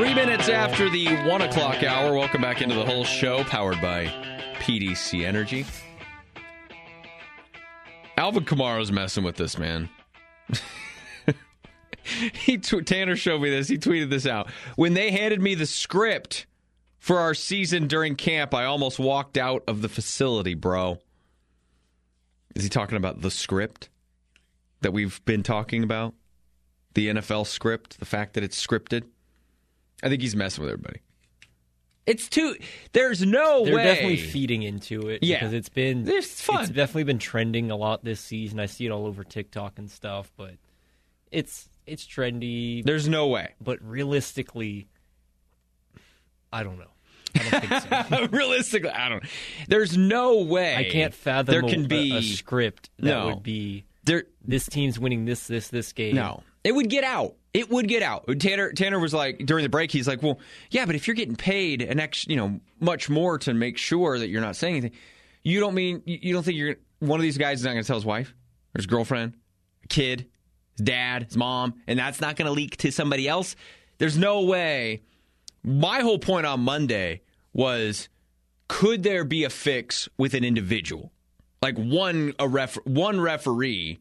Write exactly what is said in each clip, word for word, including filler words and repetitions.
Three minutes after the one o'clock hour. Welcome back into the whole show, powered by P D C Energy. Alvin Kamara's messing with this, man. he tw- Tanner showed me this. He tweeted this out. When they handed me the script for our season during camp, I almost walked out of the facility, bro. Is he talking about the script that we've been talking about? The N F L script, the fact that it's scripted? I think he's messing with everybody. It's too. There's no They're way. They're definitely feeding into it. Yeah. Because it's been. It's fun. It's definitely been trending a lot this season. I see it all over TikTok and stuff, but it's it's trendy. There's no way. But realistically, I don't know. I don't think so. Realistically, I don't. There's no way. I can't fathom there can a, be a script that no. would be there. This team's winning this, this, this game. No, it would get out. It would get out. Tanner Tanner was like during the break. He's like, well, yeah, but if you're getting paid an ex, you know, much more to make sure that you're not saying anything, you don't mean you don't think you're one of these guys is not going to tell his wife or his girlfriend, kid, his dad, his mom, and that's not going to leak to somebody else. There's no way. My whole point on Monday was, could there be a fix with an individual, like one a ref, one referee?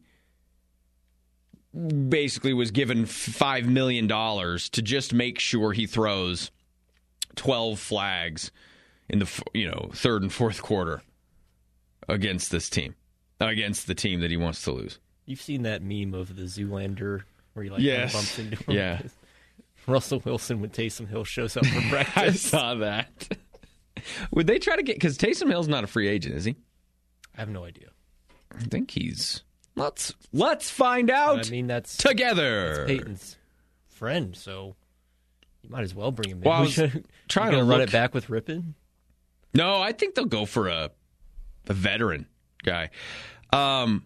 Basically was given five million dollars to just make sure he throws twelve flags in the you know third and fourth quarter against this team, against the team that he wants to lose. You've seen that meme of the Zoolander where he like yes. bumps into him. Yeah. Russell Wilson when Taysom Hill shows up for practice. I saw that. Would they try to get, because Taysom Hill's not a free agent, is he? I have no idea. I think he's... Let's let's find out. I mean, that's together. That's Peyton's friend, so you might as well bring him in. Well, I was trying to run look... it back with Rippon. No, I think they'll go for a a veteran guy. Um,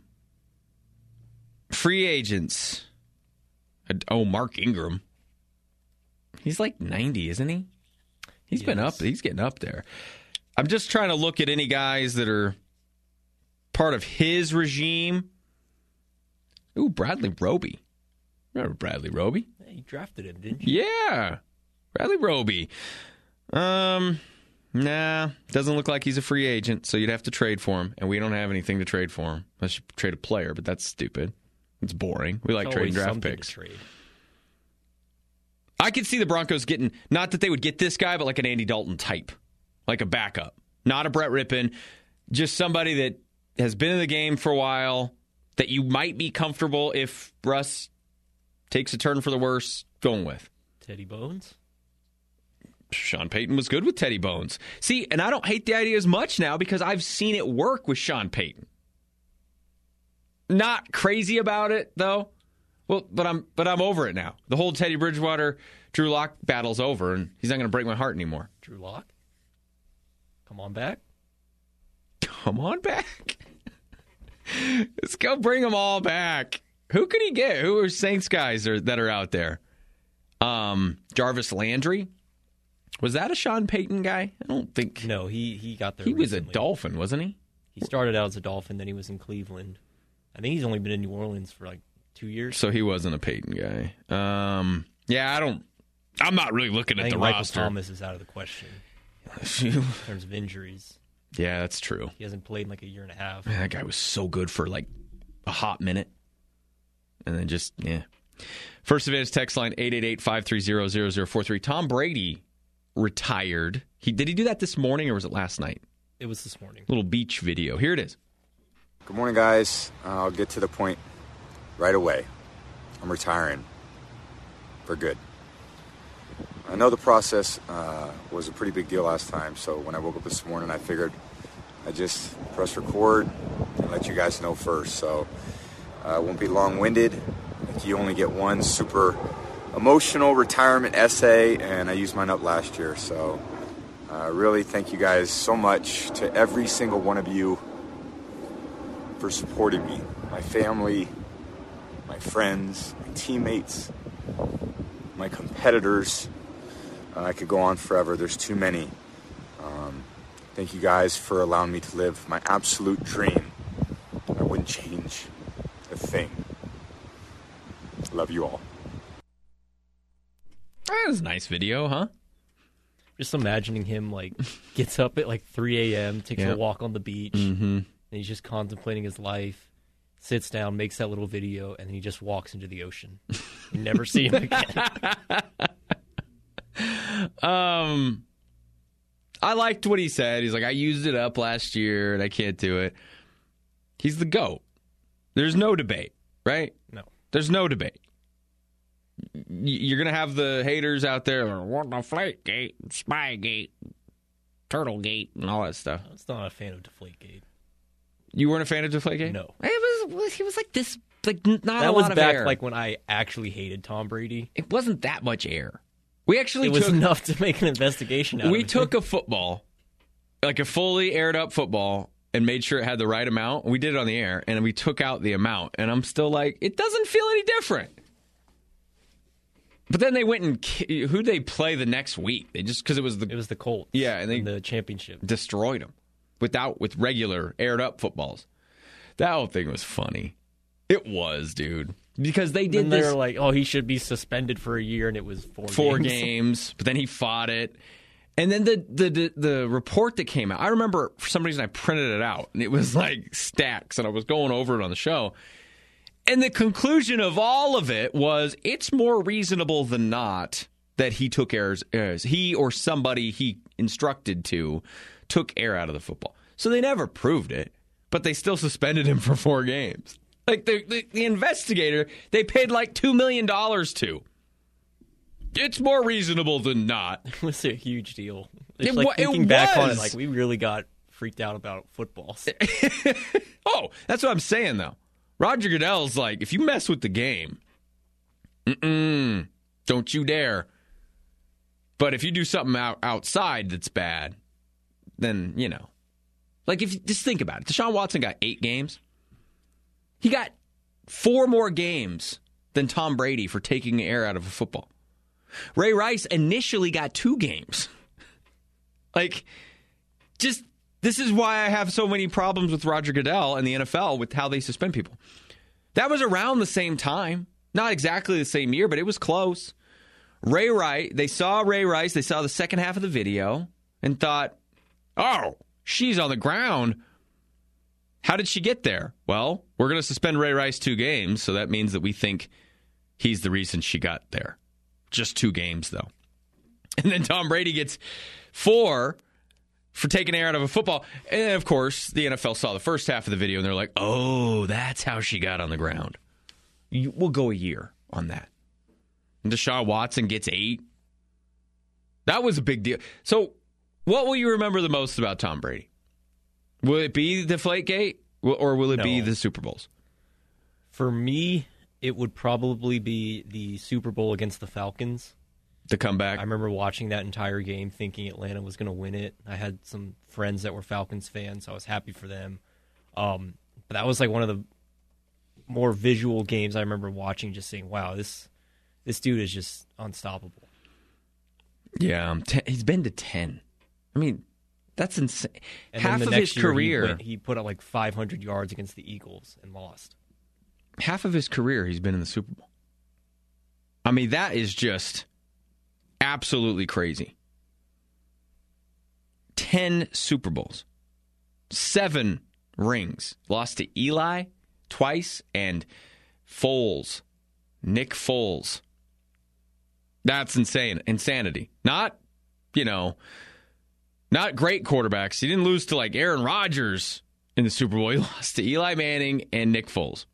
free agents. Oh, Mark Ingram. He's like ninety, isn't he? He's yes. been up. He's getting up there. I'm just trying to look at any guys that are part of his regime. Ooh, Bradley Roby. Remember Bradley Roby? Yeah, you drafted him, didn't you? Yeah. Bradley Roby. Um, nah, doesn't look like he's a free agent, so you'd have to trade for him, and we don't have anything to trade for him. Unless you trade a player, but that's stupid. It's boring. We like it's trading draft picks. Trade. I could see the Broncos getting, not that they would get this guy, but like an Andy Dalton type, like a backup. Not a Brett Rippon, just somebody that has been in the game for a while, that you might be comfortable if Russ takes a turn for the worse going with. Teddy Bones? Sean Payton was good with Teddy Bones. See, and I don't hate the idea as much now because I've seen it work with Sean Payton. Not crazy about it, though. Well, but I'm but I'm over it now. The whole Teddy Bridgewater, Drew Lock battle's over, and he's not going to break my heart anymore. Drew Lock? Come on back. Come on back. Let's go bring them all back. Who could he get? Who are Saints guys are, that are out there? Um, Jarvis Landry? Was that a Sean Payton guy? I don't think. No, he, he got there He recently. was a Dolphin, wasn't he? He started out as a Dolphin, then he was in Cleveland. I think he's only been in New Orleans for like two years. So he wasn't a Payton guy. Um, yeah, I don't. I'm not really looking I at think the Michael roster. Thomas is out of the question in terms of injuries. Yeah, that's true. He hasn't played in like a year and a half. Man, that guy was so good for like a hot minute. And then just, yeah. First Advantage text line eight eight eight, five three zero, zero zero four three. Tom Brady retired. He Did he do that this morning or was it last night? It was this morning. Little beach video. Here it is. Good morning, guys. Uh, I'll get to the point right away. I'm retiring for good. I know the process uh, was a pretty big deal last time, so when I woke up this morning, I figured I'd just press record and let you guys know first. So I uh, won't be long-winded. Like you only get one super emotional retirement essay, and I used mine up last year. So uh, really thank you guys so much to every single one of you for supporting me, my family, my friends, my teammates, my competitors. Uh, I could go on forever. There's too many. Um, thank you guys for allowing me to live my absolute dream. I wouldn't change a thing. Love you all. That was a nice video, huh? Just imagining him, like, gets up at, like, three a.m., takes Yep. a walk on the beach, Mm-hmm. and he's just contemplating his life, sits down, makes that little video, and then he just walks into the ocean. You never see him again. Um, I liked what he said. He's like, I used it up last year, and I can't do it. He's the GOAT. There's no debate, right? No. There's no debate. You're going to have the haters out there, what the Deflategate, Spygate, Turtlegate, and all that stuff. I was not a fan of Deflategate. You weren't a fan of Deflategate? No. It was, he was like this, like not That a was lot of back air. like when I actually hated Tom Brady. It wasn't that much air. We actually It was took, enough to make an investigation out we of it. took a football, like a fully aired up football, and made sure it had the right amount. We did it on the air, and we took out the amount. And I'm still like, it doesn't feel any different. But then they went and ki- who'd they play the next week? They just because it was the It was the Colts. Yeah, and they- in the championship. destroyed them without with regular aired up footballs. That whole thing was funny. It was, dude, because they did And they this were like, "Oh, he should be suspended for a year," and it was four four games. games. But then he fought it. And then the, the the the report that came out, I remember for some reason I printed it out, and it was like stacks, and I was going over it on the show. And the conclusion of all of it was it's more reasonable than not that he took airs, airs. He or somebody he instructed to took air out of the football. So they never proved it, but they still suspended him for four games. Like the, the, the investigator, they paid like two million dollars to. It's more reasonable than not. It was a huge deal. It's It like wa- it thinking back on it, was. like we really got freaked out about footballs. Oh, that's what I'm saying, though. Roger Goodell's like, if you mess with the game, mm-mm, don't you dare. But if you do something out, outside that's bad, then, you know. Like, if you just think about it. Deshaun Watson got eight games. He got four more games than Tom Brady for taking air out of a football. Ray Rice initially got two games. Like, just... This is why I have so many problems with Roger Goodell and the N F L with how they suspend people. That was around the same time. Not exactly the same year, but it was close. Ray Rice, they saw Ray Rice, they saw the second half of the video and thought, oh, she's on the ground. How did she get there? Well, we're going to suspend Ray Rice two games, so that means that we think he's the reason she got there. Just two games, though. And then Tom Brady gets four for taking air out of a football. And, of course, the N F L saw the first half of the video, and they're like, oh, that's how she got on the ground. You, we'll go a year on that. And Deshaun Watson gets eight. That was a big deal. So what will you remember the most about Tom Brady? Will it be Deflategate, or will it No. be the Super Bowls? For me, it would probably be the Super Bowl against the Falcons. The comeback? I remember watching that entire game thinking Atlanta was going to win it. I had some friends that were Falcons fans, so I was happy for them. Um, but that was like one of the more visual games I remember watching, just saying, wow, this this dude is just unstoppable. Yeah, um, ten, he's been to ten. I mean, that's insane. And half then of the his next year, career, he, went, he put up like five hundred yards against the Eagles and lost. half of his career, he's been in the Super Bowl. I mean, that is just absolutely crazy. Ten Super Bowls, seven rings. Lost to Eli twice and Foles, Nick Foles. That's insane, insanity. Not, you know, not great quarterbacks. He didn't lose to like Aaron Rodgers in the Super Bowl. He lost to Eli Manning and Nick Foles.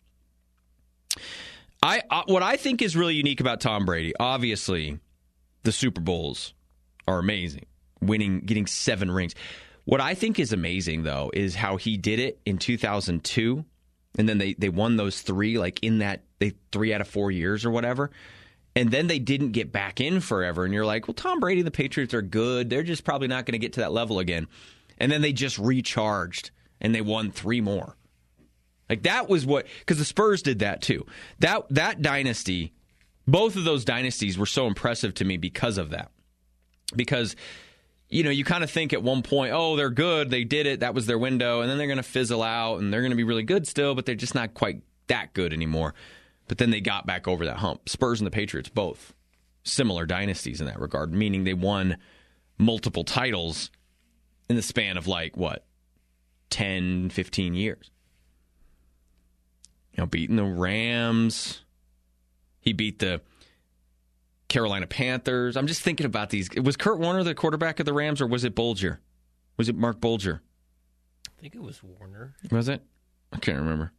I uh, what I think is really unique about Tom Brady, obviously, the Super Bowls are amazing. Winning, getting seven rings. What I think is amazing, though, is how he did it in two thousand two, and then they, they won those three, like in that they three out of four years or whatever, and then they didn't get back in forever. And you're like, well, Tom Brady and the Patriots are good. They're just probably not going to get to that level again. And then they just recharged, and they won three more. Like that was what, because the Spurs did that too. That that dynasty, both of those dynasties were so impressive to me because of that. Because, you know, you kind of think at one point, oh, they're good, they did it, that was their window, and then they're going to fizzle out, and they're going to be really good still, but they're just not quite that good anymore. But then they got back over that hump. Spurs and the Patriots both. similar dynasties in that regard, meaning they won multiple titles in the span of like, what, ten, fifteen years. You know, beating the Rams. He beat the Carolina Panthers. I'm just thinking about these. Was Kurt Warner the quarterback of the Rams, or was it Bolger? Was it Mark Bolger? I think it was Warner. Was it? I can't remember.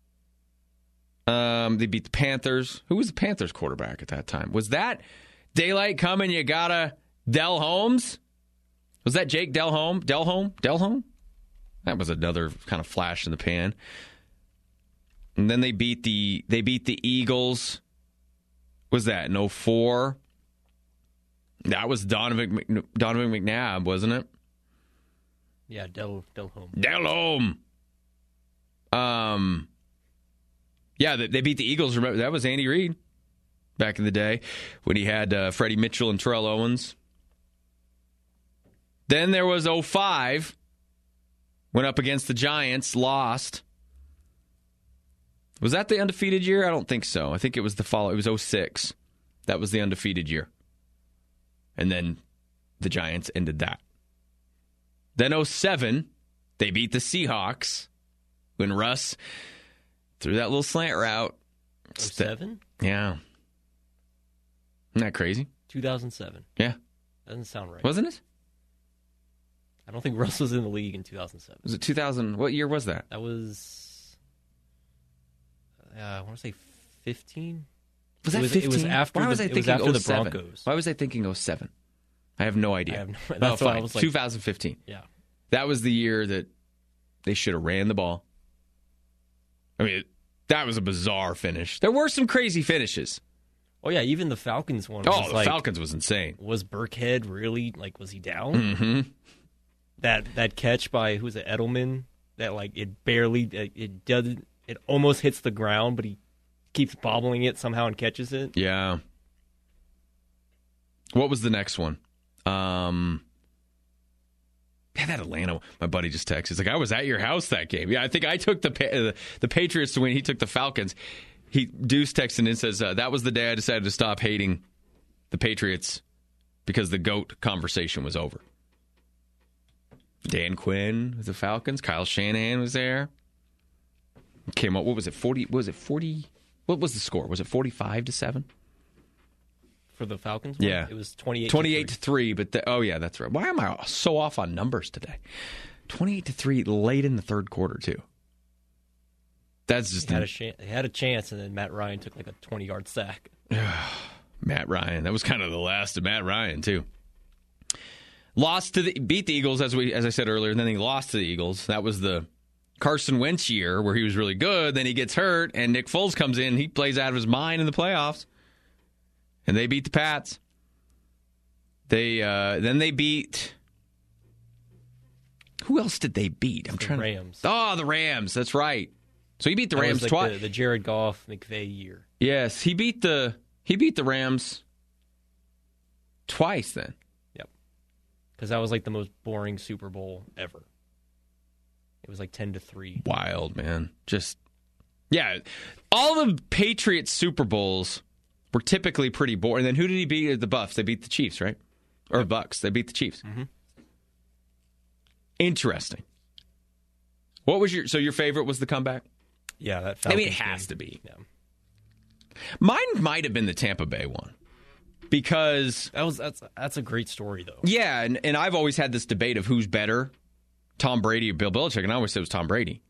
Um, they beat the Panthers. Who was the Panthers quarterback at that time? Was that daylight coming? You gotta Del Holmes? Was that Jake Delhomme? Delhomme? Delhomme? That was another kind of flash in the pan. And then they beat the they beat the Eagles. Was that in oh four? That was Donovan Donovan McNabb, wasn't it? Yeah, Del Delhomme. Delhomme. Um. Yeah, they, they beat the Eagles. Remember, that was Andy Reid back in the day when he had uh, Freddie Mitchell and Terrell Owens. Then there was oh five. Went up against the Giants, lost. Was that the undefeated year? I don't think so. I think it was the follow. It was oh six. That was the undefeated year. And then the Giants ended that. Then oh seven, they beat the Seahawks when Russ threw that little slant route. oh seven? Yeah. Isn't that crazy? two thousand seven. Yeah. Doesn't sound right. Wasn't it? I don't think Russ was in the league in two thousand seven. Was it two thousand? What year was that? That was, uh, I want to say fifteen. Was that it was, fifteen? It was after, Why the, was I it was thinking after the oh seven? Broncos. Why was I thinking oh seven? I have no idea. I have no, oh, that's why fine. I was like, twenty fifteen. Yeah. That was the year that they should have ran the ball. I mean, that was a bizarre finish. There were some crazy finishes. Oh, yeah, even the Falcons one. Oh, was the like, Falcons was insane. Was Burkhead really, like, was he down? Mm-hmm. That that catch by, who was it, Edelman, that, like, it barely, it, it doesn't, it almost hits the ground, but he keeps bobbling it somehow and catches it. Yeah. What was the next one? Um, yeah, that Atlanta. My buddy just texted. He's like, I was at your house that game. Yeah, I think I took the the, the Patriots to win. He took the Falcons. He Deuce texted and says uh, that was the day I decided to stop hating the Patriots because the GOAT conversation was over. Dan Quinn with the Falcons. Kyle Shanahan was there. Came up. What was it? Forty. What was it? Forty. What was the score? Was it forty-five to seven? For the Falcons one? Yeah. It was twenty-eight twenty-eight to three, but the, oh yeah, that's right. Why am I so off on numbers today? twenty-eight to three late in the third quarter too. That's just They had, a sh- they had a chance, and then Matt Ryan took like a twenty-yard sack. Matt Ryan. That was kind of the last of Matt Ryan too. Lost to the beat the Eagles as we as I said earlier, and then he lost to the Eagles. That was the Carson Wentz year where he was really good. Then he gets hurt, and Nick Foles comes in. He plays out of his mind in the playoffs. And they beat the Pats. They uh, then they beat. Who else did they beat? I'm the trying. Rams. To, oh, the Rams. That's right. So he beat the That Rams was like twice. The, the Jared Goff McVay year. Yes, he beat the he beat the Rams twice. Then. Yep. Because that was like the most boring Super Bowl ever. It was like ten to three. Wild, man. Just yeah. All the Patriots Super Bowls were typically pretty boring. And then who did he beat? The Buffs. They beat the Chiefs, right? Or Bucks. They beat the Chiefs. Mm-hmm. Interesting. What was your so your favorite was the comeback? Yeah, that. I mean, it Falcons has game. to be. Yeah. Mine might have been the Tampa Bay one because That was that's that's a great story though. yeah, and, and I've always had this debate of who's better, Tom Brady or Bill Belichick, and I always said it was Tom Brady,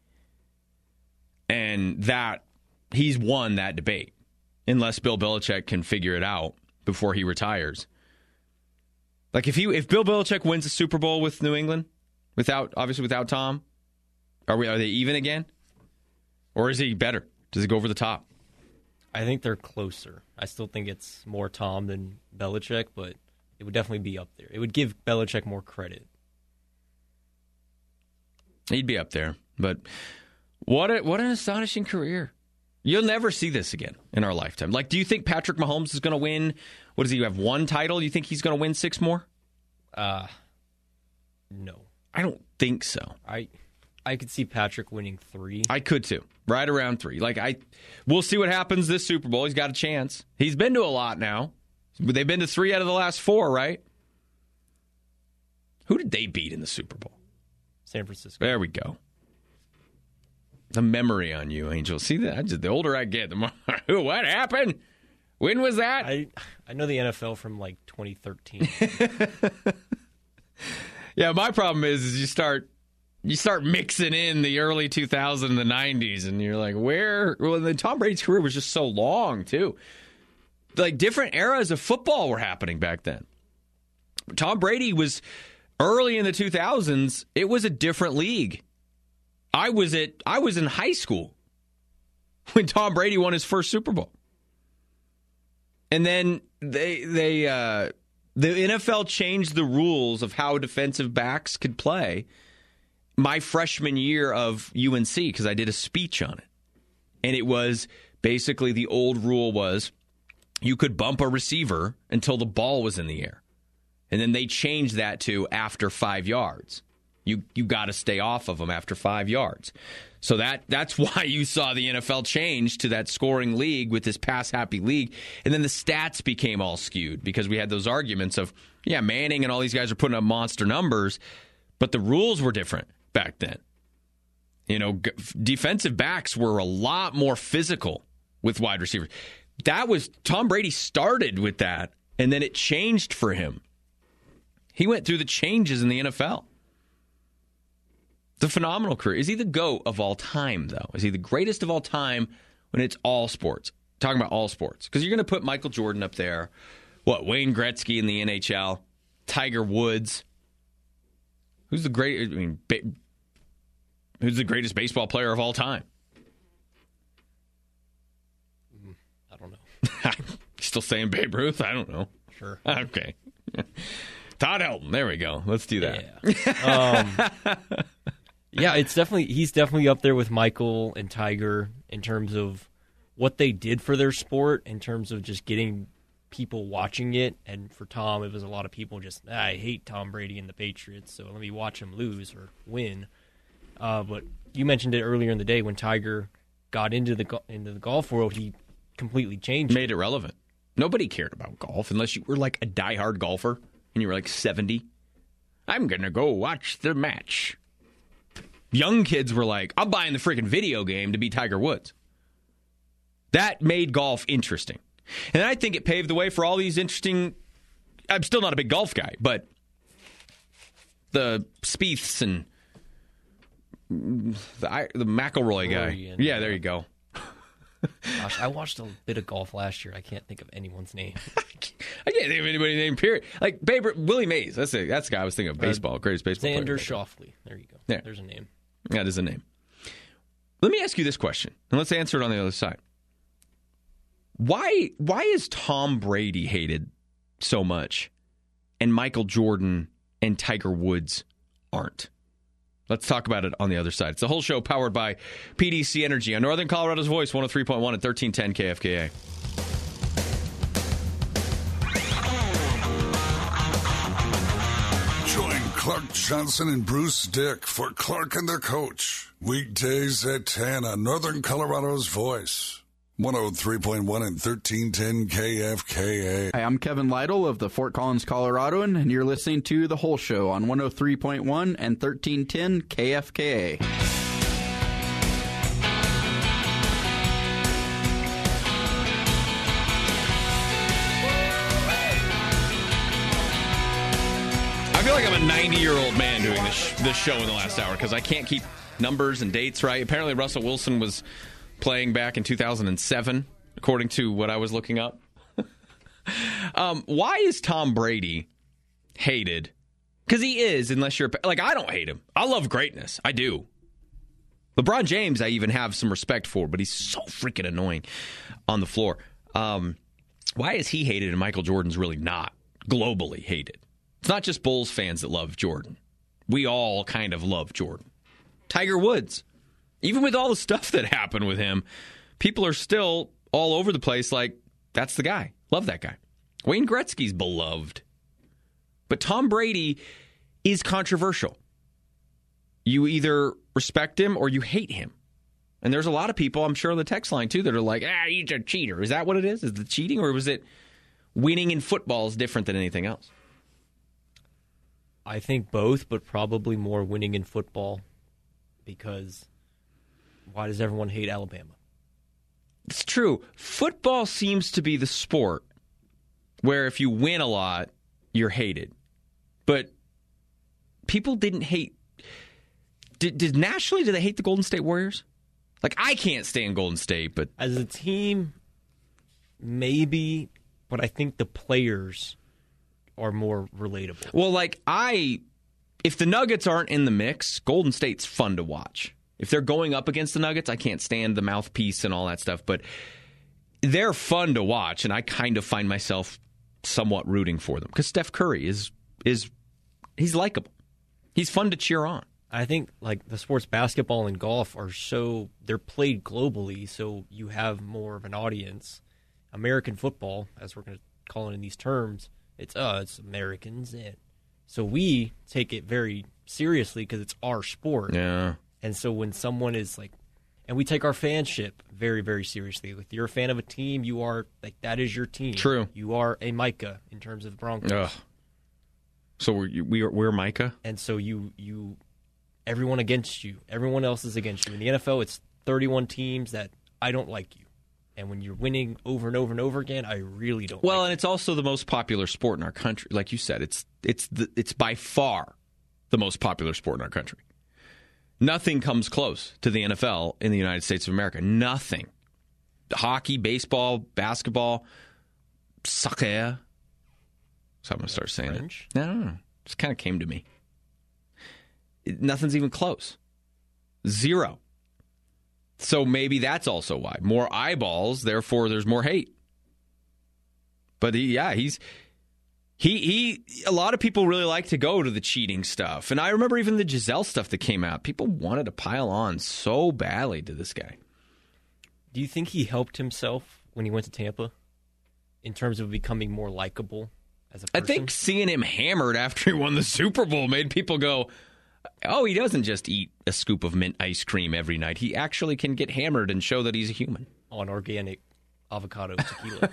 and that he's won that debate unless Bill Belichick can figure it out before he retires. Like if he if Bill Belichick wins a Super Bowl with New England without obviously without Tom, are we are they even again, or is he better? Does he go over the top? I think they're closer. I still think it's more Tom than Belichick, but it would definitely be up there. It would give Belichick more credit. He'd be up there, but what a, what an astonishing career. You'll never see this again in our lifetime. Like, do you think Patrick Mahomes is going to win? What does he have? One title? You think he's going to win six more? Uh, no. I don't think so. I I could see Patrick winning three. I could too. Right around three. Like I, we'll see what happens this Super Bowl. He's got a chance. He's been to a lot now. They've been to three out of the last four, right? Who did they beat in the Super Bowl? San Francisco. There we go. The memory on you, Angel. See that? Just, the older I get, the more. What happened? When was that? I I know the N F L from like twenty thirteen. Yeah, my problem is, is you start you start mixing in the early two thousands and the nineties, and you're like, where? Well, the Tom Brady's career was just so long too. Like different eras of football were happening back then. Tom Brady was early in the two thousands. It was a different league. I was at I was in high school when Tom Brady won his first Super Bowl. And then they they uh, the N F L changed the rules of how defensive backs could play my freshman year of U N C because I did a speech on it. And it was basically the old rule was you could bump a receiver until the ball was in the air. And then they changed that to after five yards. You you got to stay off of them after five yards. So that that's why you saw the N F L change to that scoring league with this pass-happy league. And then the stats became all skewed because we had those arguments of, yeah, Manning and all these guys are putting up monster numbers, but the rules were different back then. You know, g- defensive backs were a lot more physical with wide receivers. That was, Tom Brady started with that, and then it changed for him. He went through the changes in the N F L. It's a phenomenal career. Is he the GOAT of all time, though? Is he the greatest of all time when it's all sports? Talking about all sports. Because you're going to put Michael Jordan up there. What, Wayne Gretzky in the N H L? Tiger Woods? Who's the great? I mean, ba- who's the greatest baseball player of all time? I don't know. Still saying Babe Ruth? I don't know. Sure. Okay. Todd Helton. There we go. Let's do that. Yeah. Um, yeah, it's definitely he's definitely up there with Michael and Tiger in terms of what they did for their sport, in terms of just getting people watching it. And for Tom, it was a lot of people just, ah, I hate Tom Brady and the Patriots, so let me watch him lose or win. Uh, but you mentioned it earlier in the day when Tiger got into the into the golf world, he completely changed. Made it relevant. Nobody cared about golf unless you were like a diehard golfer and you were like seventy. I'm going to go watch the match. Young kids were like, I'm buying the freaking video game to be Tiger Woods. That made golf interesting. And I think it paved the way for all these interesting... I'm still not a big golf guy, but the Spieths and the, the McIlroy guy. And, yeah, there you go. Gosh, I watched a bit of golf last year. I can't think of anyone's name. I can't think of anybody's name, period. Like Babe, Willie Mays. That's the, that's the guy I was thinking of. Baseball. Uh, greatest baseball Xander player. Schauffele. There you go. There. There's a name. That is a name. Let me ask you this question, and let's answer it on the other side. Why why is Tom Brady hated so much and Michael Jordan and Tiger Woods aren't? Let's talk about it on the other side. It's the whole show powered by P D C Energy on Northern Colorado's Voice, one oh three point one and thirteen ten K F K A. Join Clark Johnson and Bruce Dick for Clark and the Coach. Weekdays at ten on Northern Colorado's Voice. one oh three point one and thirteen ten K F K A. Hi, I'm Kevin Lytle of the Fort Collins Coloradoan, and you're listening to The Whole Show on one oh three point one and thirteen ten K F K A. I feel like I'm a ninety-year-old man doing this, this show in the last hour because I can't keep numbers and dates right. Apparently, Russell Wilson was playing back in two thousand seven, according to what I was looking up. um, why is Tom Brady hated? Because he is, unless you're... Like, I don't hate him. I love greatness. I do. LeBron James, I even have some respect for, but he's so freaking annoying on the floor. Um, why is he hated and Michael Jordan's really not globally hated? It's not just Bulls fans that love Jordan. We all kind of love Jordan. Tiger Woods. Even with all the stuff that happened with him, people are still all over the place like, that's the guy. Love that guy. Wayne Gretzky's beloved. But Tom Brady is controversial. You either respect him or you hate him. And there's a lot of people, I'm sure on the text line too, that are like, ah, he's a cheater. Is that what it is? Is it cheating or was it winning in football is different than anything else? I think both, but probably more winning in football, because why does everyone hate Alabama? It's true. Football seems to be the sport where if you win a lot, you're hated. But people didn't hate. Did, did nationally, did they hate the Golden State Warriors? Like, I can't stand Golden State, but As a team, maybe, but I think the players are more relatable. well, like I, if the Nuggets aren't in the mix, Golden State's fun to watch. If they're going up against the Nuggets, I can't stand the mouthpiece and all that stuff, but they're fun to watch, and I kind of find myself somewhat rooting for them because Steph Curry is is he's likable. He's fun to cheer on. I think like the sports basketball and golf are so they're played globally, so you have more of an audience. American football, as we're going to call it in these terms, it's uh, it's Americans, and so we take it very seriously because it's our sport. Yeah. And so when someone is like, and we take our fanship very, very seriously. If you're a fan of a team, you are like that is your team. True. You are a Micah in terms of Broncos. Ugh. So we're we're, we're Micah. And so you you everyone against you. Everyone else is against you. In the N F L, it's thirty-one teams that I don't like you. And when you're winning over and over and over again, I really don't. Well, like and it's also the most popular sport in our country. Like you said, it's it's the, it's by far the most popular sport in our country. Nothing comes close to the N F L in the United States of America. Nothing. Hockey, baseball, basketball, soccer. So I'm going to start saying French? it. No, no, no. Just kind of came to me. It, nothing's even close. Zero. So maybe that's also why. More eyeballs, therefore there's more hate. But he, yeah, he's... He he. A lot of people really like to go to the cheating stuff, and I remember even the Giselle stuff that came out. People wanted to pile on so badly to this guy. Do you think he helped himself when he went to Tampa in terms of becoming more likable as a person? I think seeing him hammered after he won the Super Bowl made people go, "Oh, he doesn't just eat a scoop of mint ice cream every night. He actually can get hammered and show that he's a human." On organic avocado tequila.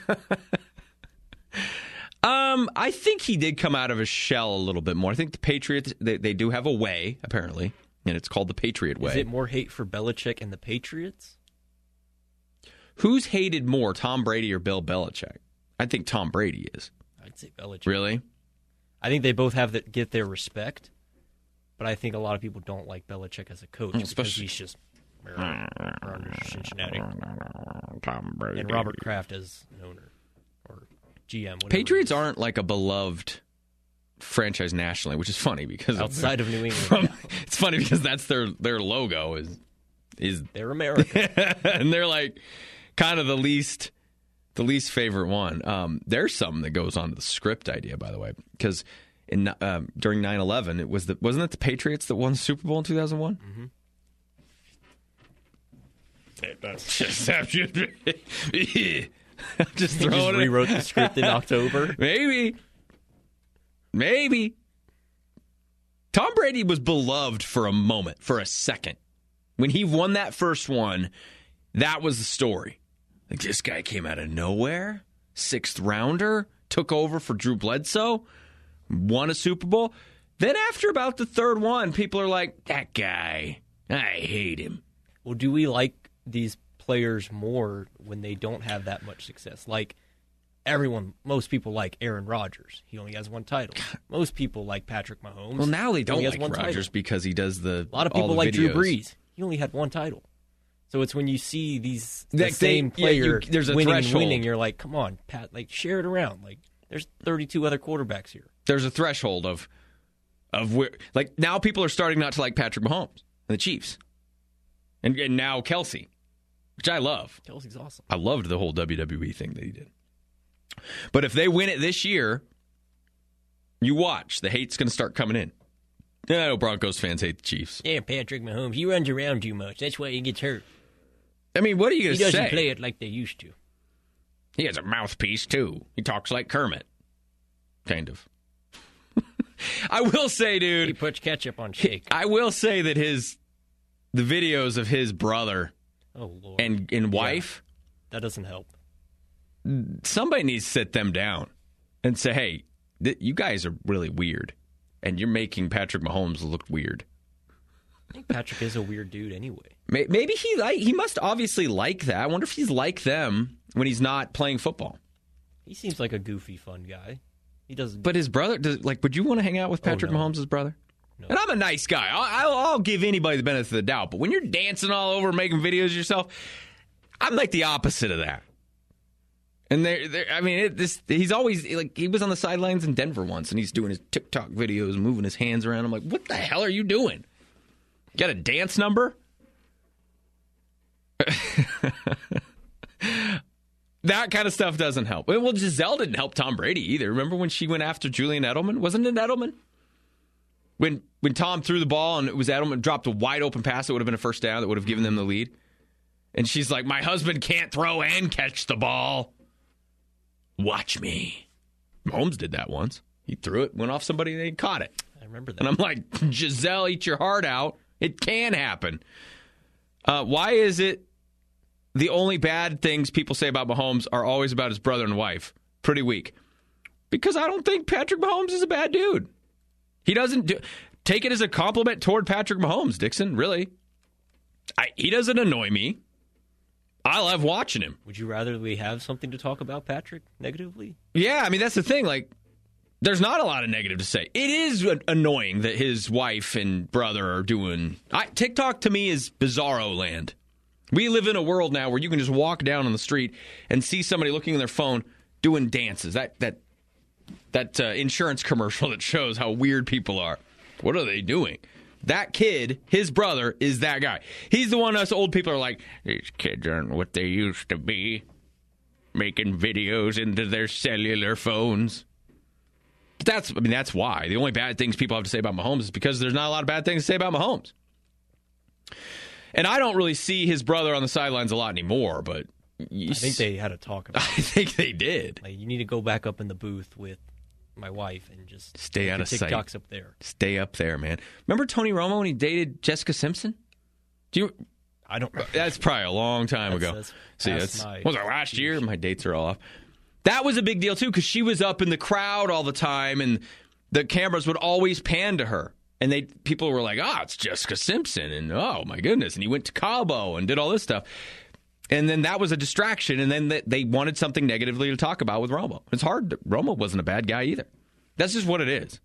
Um, I think he did come out of his shell a little bit more. I think the Patriots, they, they do have a way, apparently, and it's called the Patriot way. Is it more hate for Belichick and the Patriots? Who's hated more, Tom Brady or Bill Belichick? I think Tom Brady is. I'd say Belichick. Really? I think they both have that get their respect, but I think a lot of people don't like Belichick as a coach because Especially- he's just from Cincinnati. Tom Brady. And Robert Kraft as an owner or G M. whatever Patriots it is. aren't like a beloved franchise nationally, which is funny because outside of New England. From, it's funny because that's their their logo is is They're America. and they're like kind of the least the least favorite one. Um, there's something that goes on to the script idea, by the way, because in um, during nine eleven, it was the wasn't it the Patriots that won the Super Bowl in two thousand one? Mm-hmm. That's just I'm just They just throwing it. rewrote the script in October. Maybe. Maybe. Tom Brady was beloved for a moment, for a second. When he won that first one, that was the story. Like, this guy came out of nowhere, sixth rounder, took over for Drew Bledsoe, won a Super Bowl. Then after about the third one, people are like, that guy, I hate him. Well, do we like these players more when they don't have that much success? Like everyone, most people like Aaron Rodgers. He only has one title. Most people like Patrick Mahomes. Well, now they He don't only has like one Rodgers title. because he does the A lot of all people the like Drew videos. Brees. He only had one title. So it's when you see these the Like they- same yeah, you- player there's a winning and threshold. winning, you're like, come on, Pat, like share it around. Like there's thirty-two other quarterbacks here. There's a threshold of of where, like, now people are starting not to like Patrick Mahomes and the Chiefs, and, and now Kelsey, which I love. Kelsey's awesome. I loved the whole W W E thing that he did. But if they win it this year, you watch, the hate's going to start coming in. Yeah, I know Broncos fans hate the Chiefs. Yeah, Patrick Mahomes, he runs around too much. That's why he gets hurt. I mean, what are you going He to say? doesn't play it like they used to. He has a mouthpiece, too. He talks like Kermit. Kind of. I will say, He dude, puts ketchup on shake. I will say that his, the videos of his brother Oh, Lord. and, and wife, That doesn't help. somebody needs to sit them down. and say, hey, th- you guys are really weird, and you're making Patrick Mahomes look weird. I think Patrick is a weird dude anyway. Maybe he like he must obviously like that. I wonder if he's like them when he's not playing football. He seems like a goofy, fun guy. He doesn't. But his brother, does, like, would you want to hang out with Patrick oh, no. Mahomes' brother? No. And I'm a nice guy. I'll, I'll, I'll give anybody the benefit of the doubt. But when you're dancing all over, making videos of yourself, I'm like the opposite of that. And there, there. I mean, it, this. He's always like he was on the sidelines in Denver once, and he's doing his TikTok videos, moving his hands around. I'm like, what the hell are you doing? You got a dance number? That kind of stuff doesn't help. Well, Giselle didn't help Tom Brady either. Remember when she went after Julian Edelman? Wasn't it Edelman? When when Tom threw the ball and it was Edelman dropped a wide open pass that would have been a first down that would have given them the lead. And she's like, my husband can't throw and catch the ball. Watch me. Mahomes did that once. He threw it, went off somebody, and they caught it. I remember that. And I'm like, Giselle, eat your heart out. It can happen. Uh, why is it the only bad things people say about Mahomes are always about his brother and wife? Pretty weak. Because I don't think Patrick Mahomes is a bad dude. He doesn't do, take it as a compliment toward Patrick Mahomes, Dixon, really. I, he doesn't annoy me. I love watching him. Would you rather we have something to talk about Patrick negatively? Yeah, I mean, that's the thing. Like, there's not a lot of negative to say. It is annoying that his wife and brother are doing... I, TikTok, to me, is bizarro land. We live in a world now where you can just walk down on the street and see somebody looking at their phone doing dances. That that that uh, insurance commercial that shows how weird people are. What are they doing? That kid, his brother, is that guy. He's the one us old people are like, these kids aren't what they used to be, making videos into their cellular phones. But that's, I mean, that's why. The only bad things people have to say about Mahomes is because there's not a lot of bad things to say about Mahomes. And I don't really see his brother on the sidelines a lot anymore, but... I think they had a talk about it. I think they did. Like, you need to go back up in the booth with my wife and just stay out of sight. TikTok's up there. Stay up there, man. Remember Tony Romo when he dated Jessica Simpson? Do you? I don't. That's probably a long time that's, ago. That's See, that's my, was it last year? My dates are all off. That was a big deal too because she was up in the crowd all the time, and the cameras would always pan to her, and they people were like, "Oh, it's Jessica Simpson," and oh my goodness, and he went to Cabo and did all this stuff. And then that was a distraction, and then they wanted something negatively to talk about with Romo. It's hard. Romo wasn't a bad guy either. That's just what it is.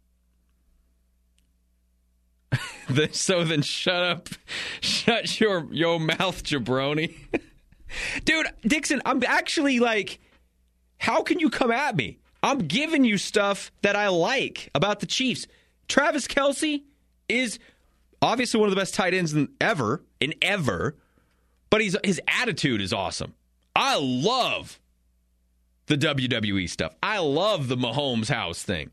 So then shut up. Shut your, your mouth, jabroni. Dude, Dixon, I'm actually like, how can you come at me? I'm giving you stuff that I like about the Chiefs. Travis Kelce is obviously one of the best tight ends in ever, in ever. But he's, his attitude is awesome. I love the W W E stuff. I love the Mahomes house thing.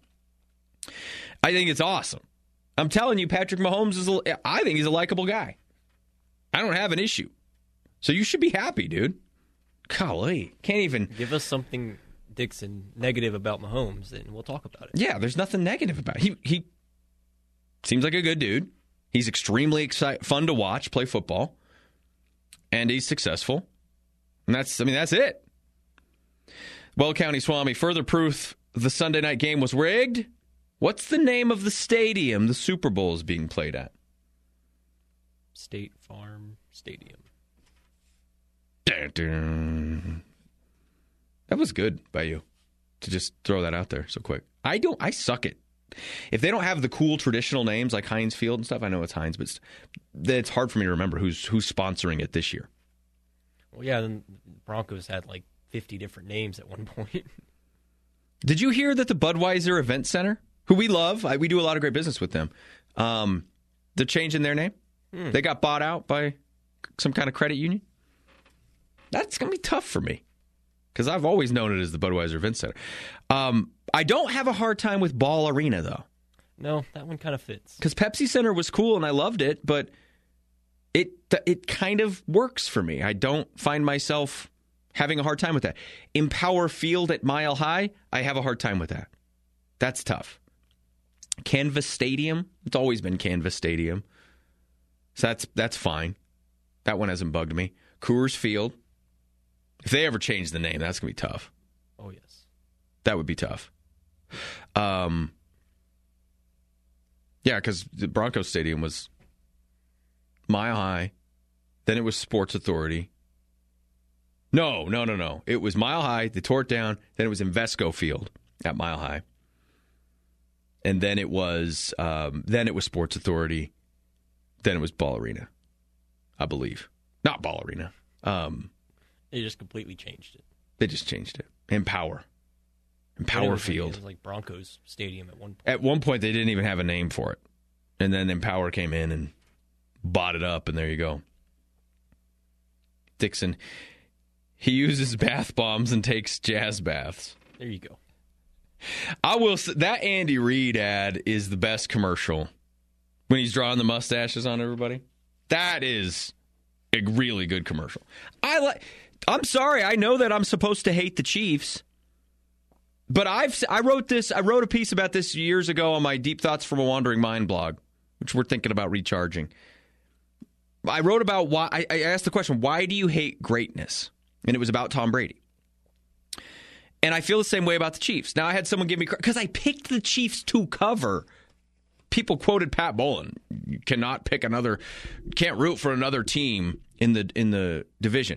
I think it's awesome. I'm telling you, Patrick Mahomes is, a, I think he's a likable guy. I don't have an issue. So you should be happy, dude. Golly. Can't even... Give us something, Dixon, negative about Mahomes, and we'll talk about it. Yeah, there's nothing negative about it. He, he seems like a good dude. He's extremely exci- fun to watch play football. And he's successful. And that's, I mean, that's it. Well, County Swami, further proof the Sunday night game was rigged. What's the name of the stadium the Super Bowl is being played at? State Farm Stadium. Dun, dun. That was good by you to just throw that out there so quick. I don't, I suck it. If they don't have the cool traditional names like Heinz Field and stuff, I know it's Heinz, but it's, it's hard for me to remember who's who's sponsoring it this year. Well, yeah, then Broncos had like fifty different names at one point. Did you hear that the Budweiser Event Center, who we love, I, we do a lot of great business with them, um, they're changing their name? Hmm. They got bought out by some kind of credit union? That's going to be tough for me because I've always known it as the Budweiser Event Center. Um, I don't have a hard time with Ball Arena, though. No, that one kind of fits. Because Pepsi Center was cool and I loved it, but it it kind of works for me. I don't find myself having a hard time with that. Empower Field at Mile High, I have a hard time with that. That's tough. Canvas Stadium, it's always been Canvas Stadium. So that's that's fine. That one hasn't bugged me. Coors Field, if they ever change the name, that's going to be tough. Oh, yes. That would be tough. Um, yeah, because the Broncos Stadium was Mile High. Then it was Sports Authority. No, no, no, no. It was Mile High. They tore it down. Then it was Invesco Field at Mile High. And then it was um, then it was Sports Authority. Then it was Ball Arena, I believe. Not Ball Arena. Um, they just completely changed it. They just changed it. Empower. Empower it was Field. Like, it was like Broncos Stadium at one point. At one point, they didn't even have a name for it. And then Empower came in and bought it up, and there you go. Dixon, he uses bath bombs and takes jazz baths. There you go. I will say, that Andy Reid ad is the best commercial when he's drawing the mustaches on everybody. That is a really good commercial. I like. I'm sorry. I know that I'm supposed to hate the Chiefs, but I've I wrote this. I wrote a piece about this years ago on my Deep Thoughts from a Wandering Mind blog, which we're thinking about recharging. I wrote about why. I, I asked the question, why do you hate greatness? And it was about Tom Brady. And I feel the same way about the Chiefs. Now, I had someone give me credit because I picked the Chiefs to cover. People quoted Pat Bowlen. You cannot pick another, can't root for another team in the in the division.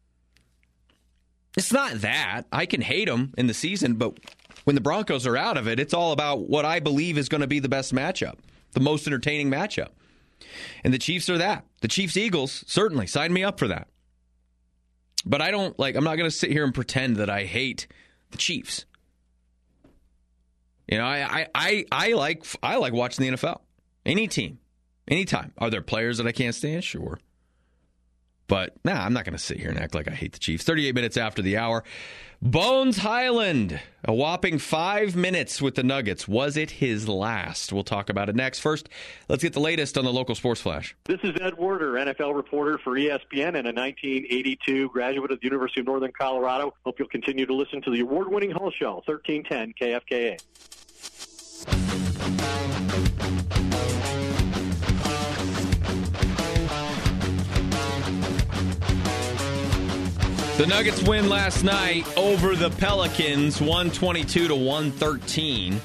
It's not that. I can hate them in the season, but when the Broncos are out of it, it's all about what I believe is going to be the best matchup, the most entertaining matchup. And the Chiefs are that. The Chiefs-Eagles, certainly, sign me up for that. But I don't, like, I'm not going to sit here and pretend that I hate the Chiefs. You know, I, I, I, I like I like watching the N F L. Any team. Anytime. Are there players that I can't stand? Sure. But, nah, I'm not going to sit here and act like I hate the Chiefs. thirty-eight minutes after the hour. Bones Hyland, a whopping five minutes with the Nuggets. Was it his last? We'll talk about it next. First, let's get the latest on the local sports flash. This is Ed Werder, N F L reporter for E S P N and a nineteen eighty-two graduate of the University of Northern Colorado. Hope you'll continue to listen to the award-winning Hull Show, thirteen ten K F K A. The Nuggets win last night over the Pelicans, one twenty-two to one thirteen.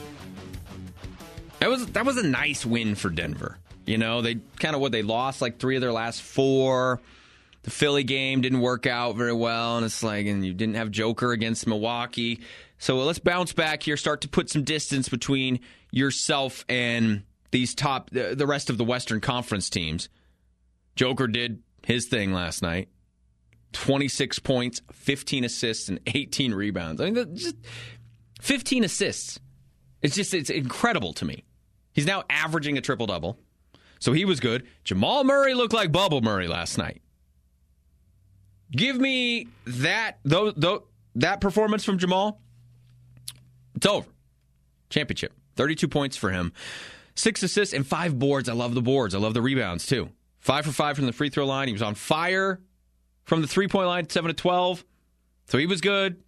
That was that was a nice win for Denver. You know, they kind of what they lost like three of their last four. The Philly game didn't work out very well, and it's like, and you didn't have Joker against Milwaukee. So let's bounce back here, start to put some distance between yourself and these top, the, the rest of the Western Conference teams. Joker did his thing last night. twenty-six points, fifteen assists, and eighteen rebounds. I mean, just fifteen assists. It's just, it's incredible to me. He's now averaging a triple-double. So he was good. Jamal Murray looked like Bubble Murray last night. Give me that, though, though, that performance from Jamal. It's over. Championship. thirty-two points for him. Six assists and five boards. I love the boards. I love the rebounds, too. Five for five from the free throw line. He was on fire from the three-point line, seven to twelve. So he was good.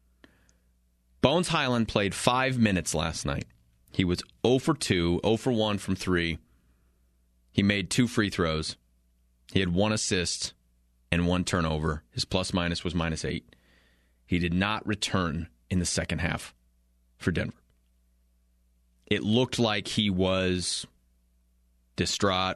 Bones Hyland played five minutes last night. He was zero for two, zero for one from three. He made two free throws. He had one assist and one turnover. His plus-minus was minus eight. He did not return in the second half for Denver. It looked like he was distraught,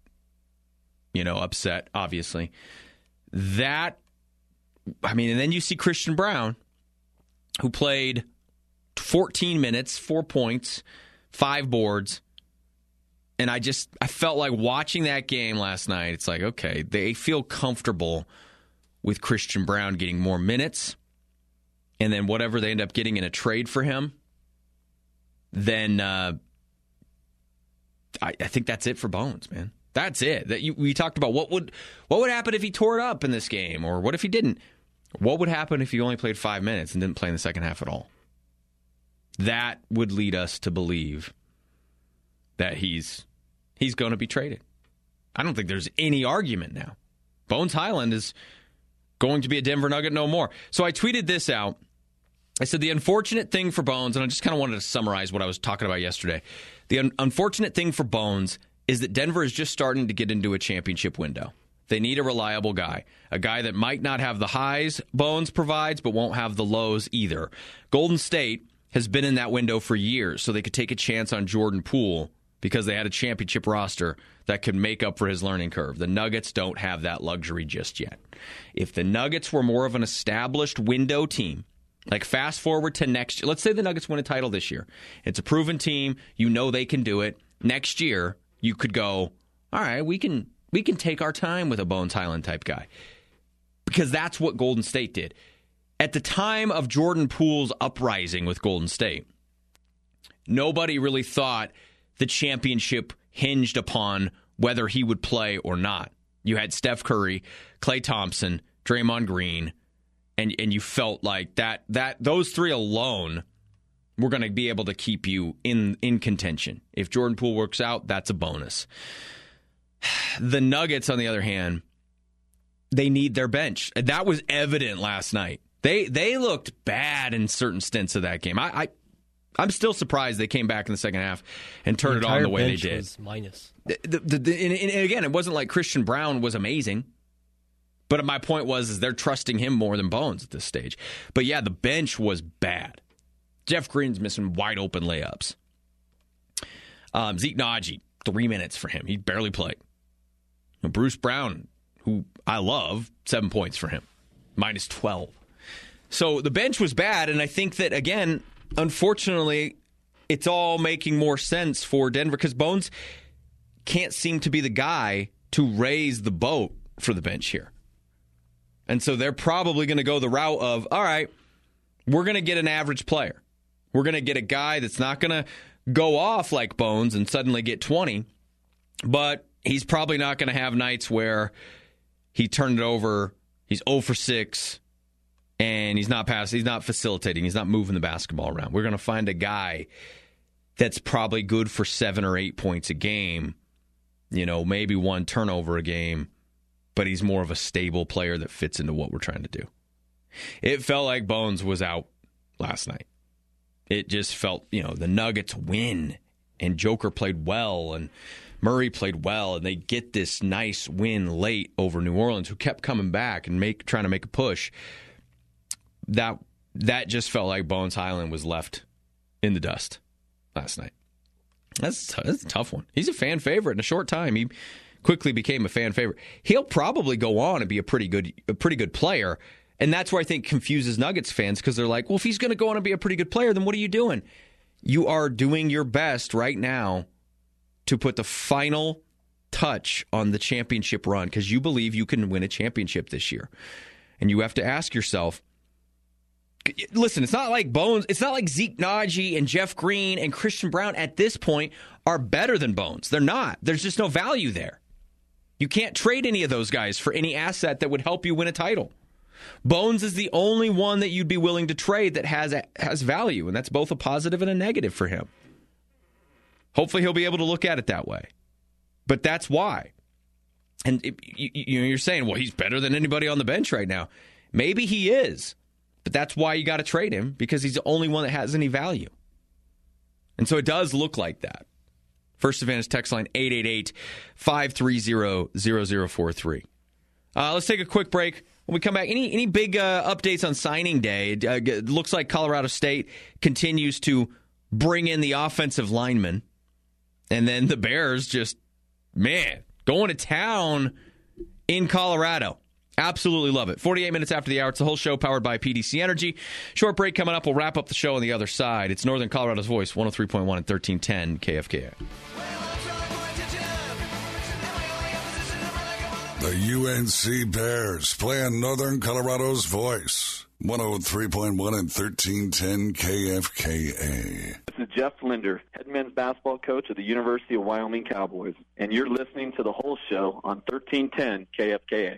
you know, upset, obviously. That, I mean, and then you see Christian Brown, who played fourteen minutes, four points, five boards. And I just, I felt like watching that game last night, it's like, okay, they feel comfortable with Christian Brown getting more minutes. And then whatever they end up getting in a trade for him, then uh, I, I think that's it for Bones, man. That's it. That you, we talked about what would what would happen if he tore it up in this game, or what if he didn't? What would happen if he only played five minutes and didn't play in the second half at all? That would lead us to believe that he's he's going to be traded. I don't think there's any argument now. Bones Hyland is going to be a Denver Nugget no more. So I tweeted this out. I said the unfortunate thing for Bones, and I just kind of wanted to summarize what I was talking about yesterday. The un- unfortunate thing for Bones is that Denver is just starting to get into a championship window. They need a reliable guy, a guy that might not have the highs Bones provides, but won't have the lows either. Golden State has been in that window for years, so they could take a chance on Jordan Poole because they had a championship roster that could make up for his learning curve. The Nuggets don't have that luxury just yet. If the Nuggets were more of an established window team, like fast forward to next year, let's say the Nuggets win a title this year. It's a proven team. You know they can do it. Next year, you could go, all right, we can we can take our time with a Bones Highland type guy. Because that's what Golden State did. At the time of Jordan Poole's uprising with Golden State, nobody really thought the championship hinged upon whether he would play or not. You had Steph Curry, Klay Thompson, Draymond Green, and and you felt like that that those three alone were going to be able to keep you in, in contention. If Jordan Poole works out, that's a bonus. The Nuggets, on the other hand, they need their bench. That was evident last night. They they looked bad in certain stints of that game. I, I I'm still surprised they came back in the second half and turned the it on the way they bench did. Was minus. The, the, the, and, and again, it wasn't like Christian Brown was amazing. But my point was is they're trusting him more than Bones at this stage. But yeah, the bench was bad. Jeff Green's missing wide open layups. Um, Zeke Naji, three minutes for him. He barely played. You know, Bruce Brown, who I love, seven points for him, minus twelve. So the bench was bad, and I think that, again, unfortunately, it's all making more sense for Denver because Bones can't seem to be the guy to raise the boat for the bench here. And so they're probably going to go the route of, all right, we're going to get an average player. We're going to get a guy that's not going to go off like Bones and suddenly get twenty, but he's probably not going to have nights where he turned it over, he's zero for six, and he's not passing, he's not facilitating, he's not moving the basketball around. We're going to find a guy that's probably good for seven or eight points a game, you know, maybe one turnover a game, but he's more of a stable player that fits into what we're trying to do. It felt like Bones was out last night. It just felt, you know, the Nuggets win, and Joker played well, and Murray played well, and they get this nice win late over New Orleans, who kept coming back and make trying to make a push. That that just felt like Bones Highland was left in the dust last night. That's, that's a tough one. He's a fan favorite in a short time. He quickly became a fan favorite. He'll probably go on and be a pretty good a pretty good player, and that's where I think confuses Nuggets fans because they're like, well, if he's going to go on and be a pretty good player, then what are you doing? You are doing your best right now to put the final touch on the championship run because you believe you can win a championship this year. And you have to ask yourself, listen, it's not like Bones, it's not like Zeke Naji and Jeff Green and Christian Brown at this point are better than Bones. They're not. There's just no value there. You can't trade any of those guys for any asset that would help you win a title. Bones is the only one that you'd be willing to trade that has has value, and that's both a positive and a negative for him. Hopefully he'll be able to look at it that way. But that's why. And it, you, you know, you're saying, well, he's better than anybody on the bench right now. Maybe he is. But that's why you got to trade him, because he's the only one that has any value. And so it does look like that. First Advantage text line eight eight eight, five three zero, zero zero four three. Uh, let's take a quick break. When we come back, any any big uh, updates on signing day? It, uh, it looks like Colorado State continues to bring in the offensive linemen. And then the Bears just, man, going to town in Colorado. Absolutely love it. forty-eight minutes after the hour. It's the whole show powered by P D C Energy. Short break coming up. We'll wrap up the show on the other side. It's Northern Colorado's Voice, one oh three point one and thirteen ten K F K A. The U N C Bears playing Northern Colorado's Voice, one oh three point one and thirteen ten K F K A. This is Jeff Linder, head men's basketball coach of the University of Wyoming Cowboys, and you're listening to the whole show on thirteen ten K F K A.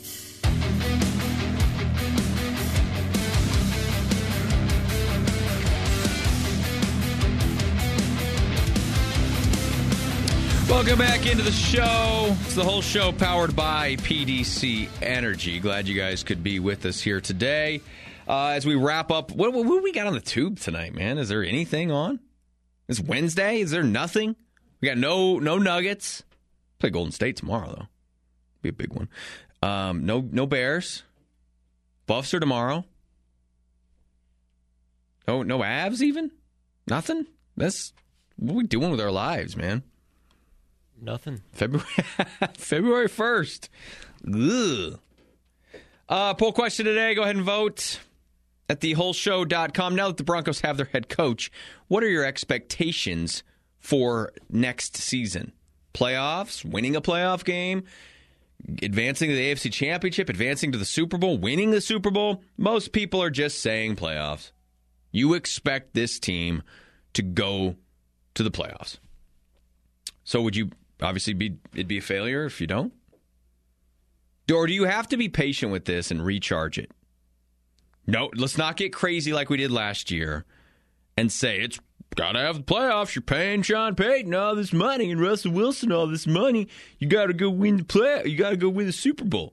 Welcome back into the show. It's the whole show powered by P D C Energy. Glad you guys could be with us here today. Uh, as we wrap up, what, what, what we got on the tube tonight, man? Is there anything on? It's Wednesday. Is there nothing? We got no no Nuggets. Play Golden State tomorrow, though. Be a big one. Um, no no Bears. Buffs are tomorrow. Oh, no Avs even? Nothing? That's what are we doing with our lives, man? Nothing. February February first. Ugh. Uh, poll question today. Go ahead and vote at the whole show dot com. Now that the Broncos have their head coach, what are your expectations for next season? Playoffs? Winning a playoff game? Advancing to the A F C Championship? Advancing to the Super Bowl? Winning the Super Bowl? Most people are just saying playoffs. You expect this team to go to the playoffs. So would you obviously be it'd be a failure if you don't? Or do you have to be patient with this and recharge it? No, let's not get crazy like we did last year and say it's got to have the playoffs. You're paying Sean Payton all this money and Russell Wilson all this money. You got to go win the play. You got to go win the Super Bowl.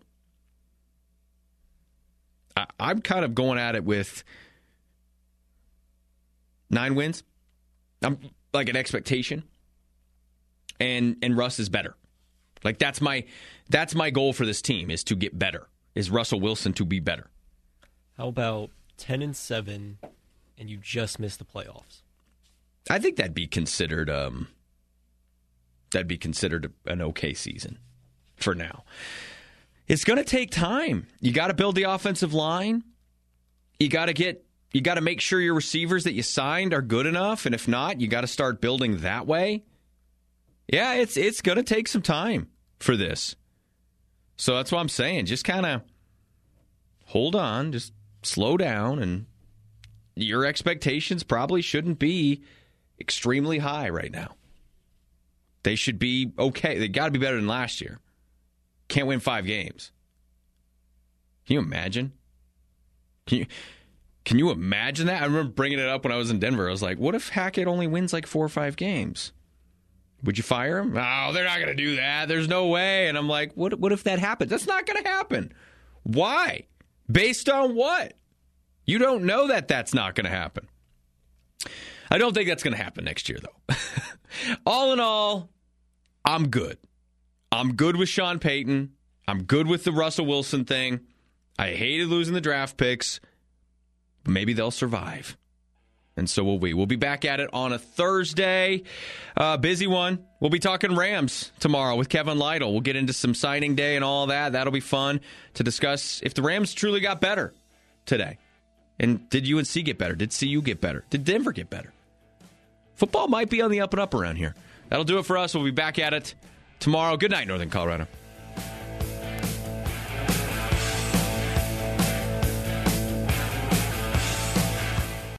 I, I'm kind of going at it with nine wins. I'm like an expectation, and and Russ is better. Like that's my that's my goal for this team is to get better. Is Russell Wilson to be better? How about ten and seven, and you just missed the playoffs? I think that'd be considered um, that'd be considered an okay season for now. It's going to take time. You got to build the offensive line. You got to get you got to make sure your receivers that you signed are good enough, and if not, you got to start building that way. Yeah, it's it's going to take some time for this. So that's what I'm saying. Just kind of hold on, just slow down, and your expectations probably shouldn't be extremely high right now. They should be okay. They got to be better than last year. Can't win five games. Can you imagine? Can you can you imagine that? I remember bringing it up when I was in Denver. I was like, what if Hackett only wins like four or five games? Would you fire him? Oh, they're not going to do that. There's no way. And I'm like, what What if that happens? That's not going to happen. Why? Based on what? You don't know that that's not going to happen. I don't think that's going to happen next year, though. All in all, I'm good. I'm good with Sean Payton. I'm good with the Russell Wilson thing. I hated losing the draft picks. But maybe they'll survive. And so will we. We'll be back at it on a Thursday. Uh, busy one. We'll be talking Rams tomorrow with Kevin Lytle. We'll get into some signing day and all that. That'll be fun to discuss if the Rams truly got better today. And did U N C get better? Did C U get better? Did Denver get better? Football might be on the up and up around here. That'll do it for us. We'll be back at it tomorrow. Good night, Northern Colorado.